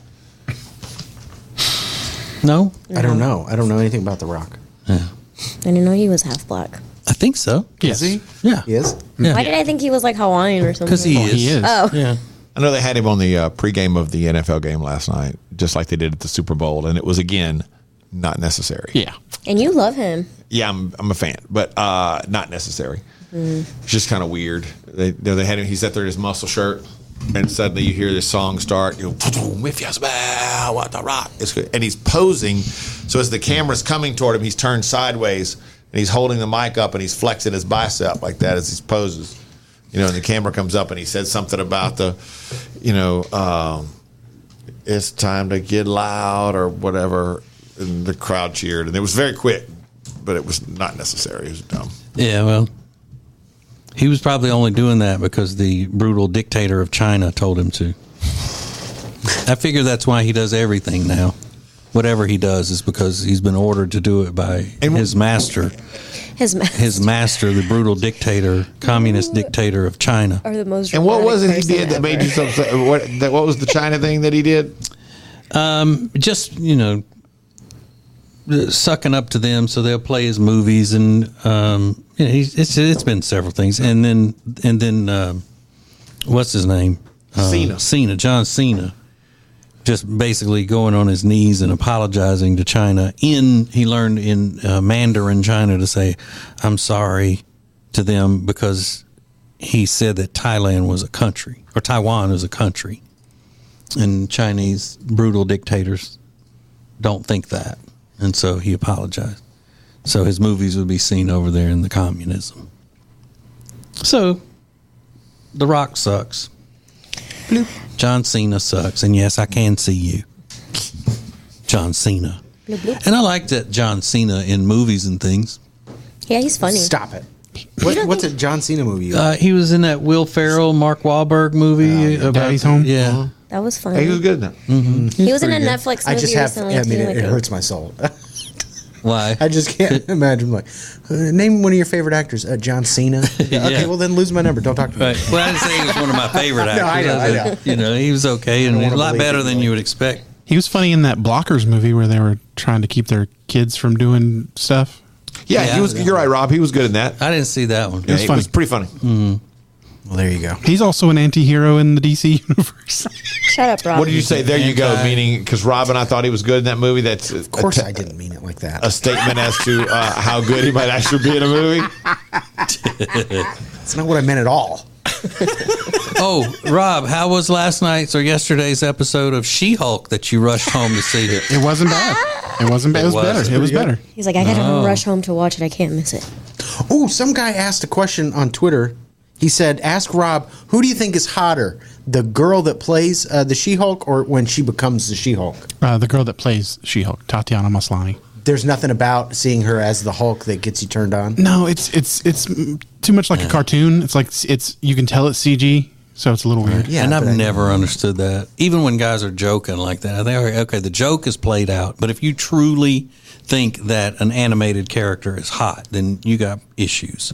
No. I don't know. I don't know anything about The Rock. Yeah. I didn't know he was half black. I think so. Yes. Is he? Yeah. He is? Yeah. Why did I think he was like Hawaiian or something? Because he, Well, is. he is. Oh. Yeah. I know they had him on the uh, pregame of the N F L game last night, just like they did at the Super Bowl, and it was again not necessary. Yeah. And you love him. Yeah, I'm I'm a fan, but uh, not necessary. Mm. It's just kind of weird. They they had him. He's out there in his muscle shirt, and suddenly you hear this song start. You know, if you smell what the rock is good, and he's posing. So as the camera's coming toward him, he's turned sideways and he's holding the mic up and he's flexing his bicep like that as he poses. You know, and the camera comes up and he said something about the, you know, um, it's time to get loud or whatever, and the crowd cheered, and it was very quick, but it was not necessary. It was dumb. Yeah, well, he was probably only doing that because the brutal dictator of China told him to. I figure that's why he does everything now. Whatever he does is because he's been ordered to do it by And- his master. His ma- His master, the brutal dictator, communist dictator of China. are the most. And what was it he dramatic did that person made you so ever. upset? What, that, what was the China thing that he did? Um, just, you know, sucking up to them so they'll play his movies, and um, you know, he's, it's it's been several things, and then and then um, what's his name? Uh, Cena. Cena, John Cena, just basically going on his knees and apologizing to China. In he learned in uh, Mandarin China to say, "I'm sorry" to them because he said that Thailand was a country or Taiwan is a country, and Chinese brutal dictators don't think that. And so he apologized. So his movies would be seen over there in the communism. So, The Rock sucks. Bloop. John Cena sucks. And yes, I can see you. John Cena. Bloop, bloop. And I liked that John Cena in movies and things. Yeah, he's funny. Stop it. What, what's a John Cena movie? you like? Uh, he was in that Will Ferrell, Mark Wahlberg movie. about Daddy's Home? Yeah. Uh-huh. That was funny. He was good in that. He was in a pretty good. Netflix movie I just have. recently. I mean, too, it, I it think. hurts my soul. Why? I just can't imagine. Like, uh, name one of your favorite actors. Uh, John Cena. Okay, well then lose my number. Don't talk to me. Right. Well, I didn't say he was one of my favorite actors. No, I know, I know. You know, he was okay and I don't a wanna lot believe better it, than but- you would expect. He was funny in that Blockers movie where they were trying to keep their kids from doing stuff. Yeah, Yeah. he was. You're right, Rob. He was good in that. I didn't see that one. Yeah, was it funny. was pretty funny. Well, there you go. He's also an anti-hero in the D C universe. Shut up, Rob. What did you say? There you go. Anti- Meaning, because Rob and I thought he was good in that movie. That's Of course, I didn't mean it like that. a statement as to uh, how good he might actually be in a movie. That's not what I meant at all. Oh, Rob, how was last night's or yesterday's episode of She-Hulk that you rushed home to see? It wasn't bad. It wasn't bad. It was, was. better. It was better. He's like, I gotta rush home to watch it. I can't miss it. Oh, some guy asked a question on Twitter. He said, "Ask Rob, who do you think is hotter, the girl that plays uh, the She-Hulk, or when she becomes the She-Hulk?" Uh, the girl that plays She-Hulk, Tatiana Maslany. There's nothing about seeing her as the Hulk that gets you turned on. No, it's it's it's mm, too much like a cartoon. It's like it's you can tell it's C G, so it's a little weird. Yeah, and I've but I- never understood that. Even when guys are joking like that, they are okay. The joke is played out, but if you truly think that an animated character is hot, then you got issues.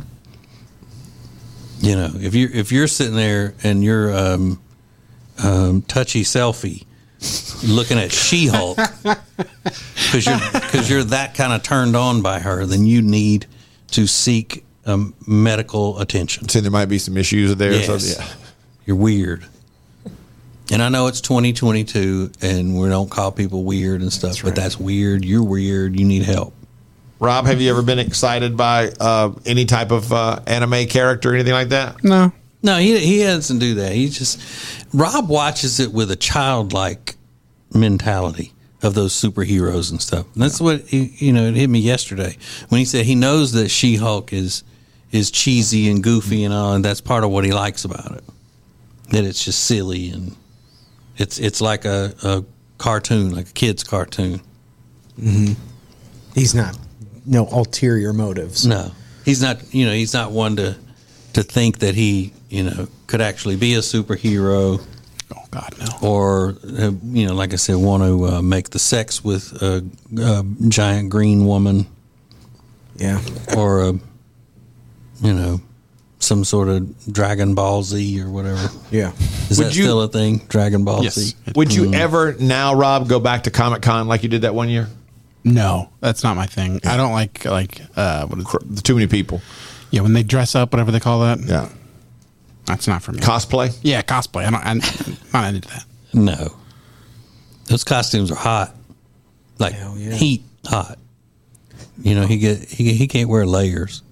You know, if you if you're sitting there and you're um, um, touchy selfie looking at She-Hulk because you're because you're that kind of turned on by her, then you need to seek um, medical attention. So there might be some issues there. Yes. So, yeah. You're weird. And I know it's twenty twenty-two and we don't call people weird and stuff, but that's weird. You're weird. You need help. Rob, have you ever been excited by uh, any type of uh, anime character or anything like that? No, No, he he doesn't do that. He just Rob watches it with a childlike mentality. of those superheroes and stuff. And that's what he, you know. It hit me yesterday when he said he knows that She-Hulk is is cheesy and goofy and all, and that's part of what he likes about it. That it's just silly and it's it's like a, a cartoon, like a kid's cartoon. Mm-hmm. He's not no ulterior motives. No, he's not. You know, he's not one to to think that he you know could actually be a superhero. Oh God, no. Or uh, you know, like I said, want to uh, make the sex with a, a giant green woman. Yeah. Or a, you know, some sort of Dragon Ball Z or whatever. Yeah. Is Would that you- still a thing? Dragon Ball Yes. Z. Would you ever now, Rob, go back to Comic Con like you did that one year? No, that's not my thing. I don't like like uh, what is Cr- Too many people. yeah when they dress up, whatever they call that. Yeah. That's not for me. Cosplay? yeah, cosplay. I don't. I'm not into that. No. Those costumes are hot. Like Hell yeah. heat hot. You know, he get he he can't wear layers.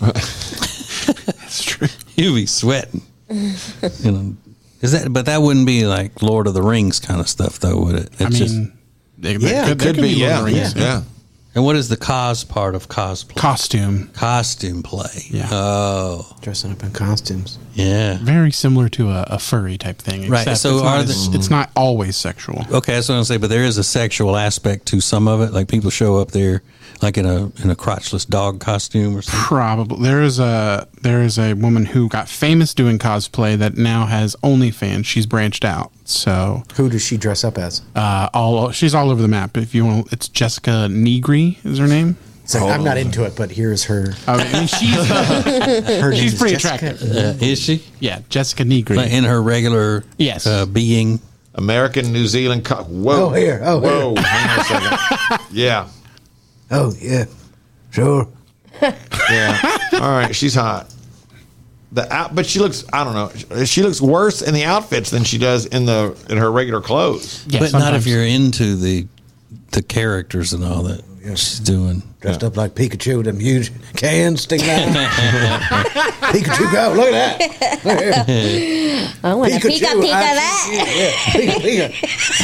That's true. He'll be sweating. You know, is that? But that wouldn't be like Lord of the Rings kind of stuff, though, would it? It's I mean, just, they, Yeah, they it Could they be, Lord yeah. of the Rings. Yeah. and what is the cos part of cosplay? Costume, Costume play. Yeah. Oh, Dressing up in costumes. yeah. very similar to a, a furry type thing. Right, except so it's not are as- the- it's not always sexual. Okay, that's what I'm saying. But there is a sexual aspect to some of it. Like people show up there, like in a in a crotchless dog costume or something. Probably there is a there is a woman who got famous doing cosplay that now has OnlyFans. She's branched out, so Who does she dress up as? uh, all she's all over the map. If you want, it's Jessica Negri is her name. So I'm not into it, but here's her. I mean, she's Her name she's is pretty Jessica. attractive. Uh, is she? Yeah, Jessica Negri. Like in her regular Yes. uh, being? American, New Zealand. Co- Whoa. Oh, here. Oh, Whoa. Hang on a second. Yeah. Oh, yeah. Sure. Yeah. All right. She's hot. The out, but she looks. I don't know. She looks worse in the outfits than she does in the in her regular clothes. Yeah, but not if sometimes. you're into the the characters and all that she's doing. Dressed up like Pikachu with them huge cans sticking out. Pikachu, go. Look at that. Look here. I want to Pikachu, pika pika I- that. Yeah, Pika,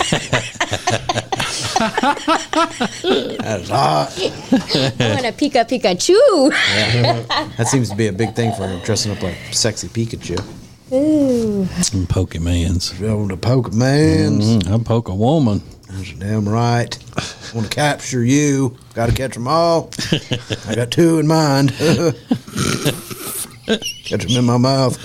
Pika. That's hot. I want to pika Pikachu. That seems to be a big thing for her, dressing up like sexy Pikachu. Ooh. Some Pokemans. I want to poke a man's. Mm, I poke a woman. That's damn right. I want to capture you. Got to catch them all. I got two in mind. Catch them in my mouth.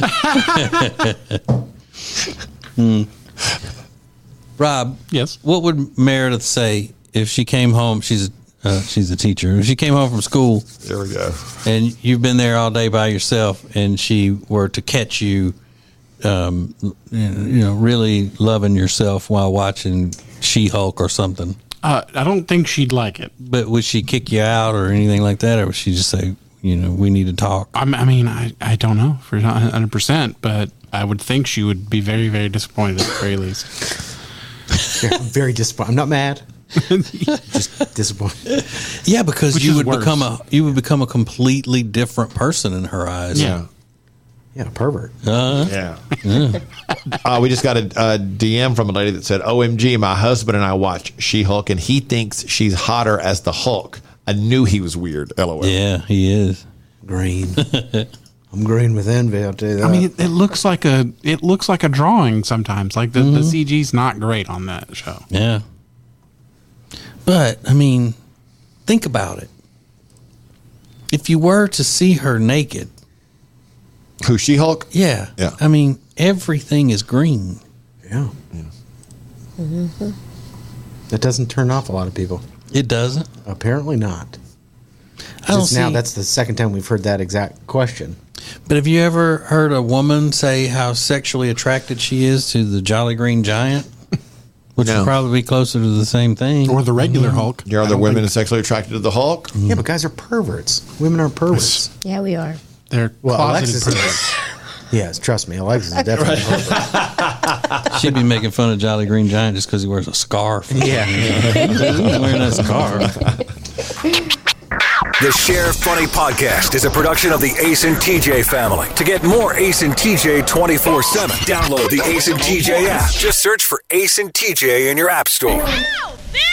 mm. Rob, Yes. what would Meredith say if she came home? She's a, uh, she's a teacher. If she came home from school There we go. and you've been there all day by yourself, and she were to catch you, um, you know, really loving yourself while watching She-Hulk or something. Uh, I don't think she'd like it. But would she kick you out or anything like that, or would she just say, you know, we need to talk? I'm, I mean, I, I don't know for one hundred percent, but I would think she would be very, very disappointed at the very least. I'm very disappointed. I'm not mad. Just disappointed. Yeah, because Which you is would worse. become a you would become a completely different person in her eyes. Yeah. Yeah, pervert. Uh, Yeah. uh, we just got a, a D M from a lady that said, O M G, my husband and I watch She-Hulk, and he thinks she's hotter as the Hulk. I knew he was weird. LOL. yeah, he is. Green. I'm green with envy, I'll tell you that. I mean, it, it looks like a it looks like a drawing sometimes. Like the, the C G's not great on that show. Yeah. But I mean, think about it. If you were to see her naked, Who, She-Hulk? yeah, Yeah. I mean, everything is green. yeah. That doesn't turn off a lot of people. It doesn't. Apparently not. I don't Just now, see- that's the second time we've heard that exact question. But have you ever heard a woman say how sexually attracted she is to the Jolly Green Giant? Which No. would probably be closer to the same thing. Or the regular Hulk. Your other women sexually attracted to the Hulk? Yeah, but guys are perverts. Women are perverts. Yeah, we are. They're Well, closeted Alexis perverts. is. Yes, trust me, Alexis is definitely a pervert. She'd be making fun of Jolly Green Giant just because he wears a scarf. Yeah. He's wearing that scarf. The Sheriff Funny Podcast is a production of the Ace and T J family. To get more Ace and T J twenty-four seven, download the Ace and T J app. Just search for Ace and T J in your app store. Now, this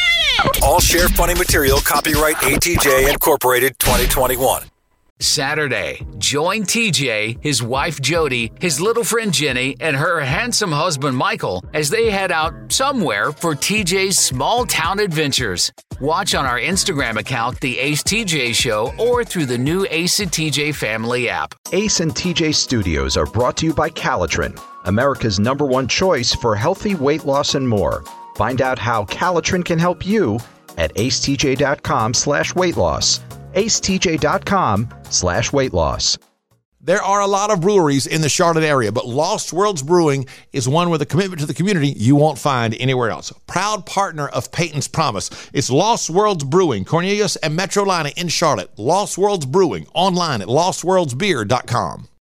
All Share Funny material copyright A T J Incorporated twenty twenty-one. Saturday, join T J, his wife Jody, his little friend Jenny, and her handsome husband Michael as they head out somewhere for T J's small town adventures. Watch on our Instagram account, The Ace T J Show, or through the new Ace and T J Family app. Ace and T J Studios are brought to you by Calitrin, America's number one choice for healthy weight loss and more. Find out how Calitrin can help you at acetj.com slash weight loss. acetj.com slash weight loss. There are a lot of breweries in the Charlotte area, but Lost Worlds Brewing is one with a commitment to the community you won't find anywhere else. Proud partner of Peyton's Promise. It's Lost Worlds Brewing, Cornelius and Metrolina in Charlotte. Lost Worlds Brewing, online at lost worlds beer dot com.